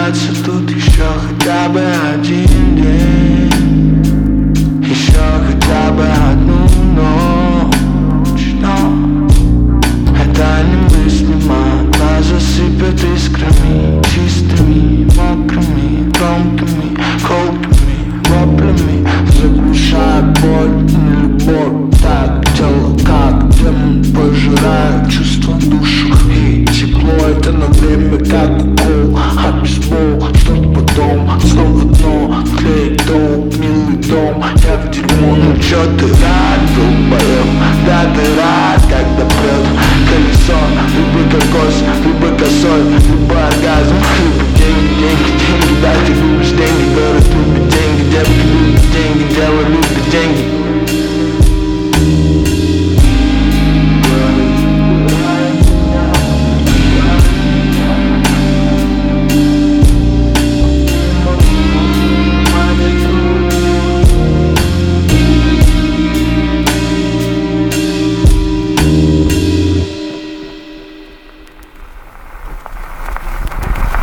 остаться тут еще хотя бы один день, еще хотя бы одну ночь, но это немыслимо. Нас засыпят искрами, чистыми, мокрыми, громкими, колкими, воплями, заглушая боль и любовь. Так тело, как демон, пожирает чувства душу и тепло. Это на время как укол, а бейсбол, чтоб потом снова дно, клеит дом, милый дом. Я в дерьмо, ну чё ты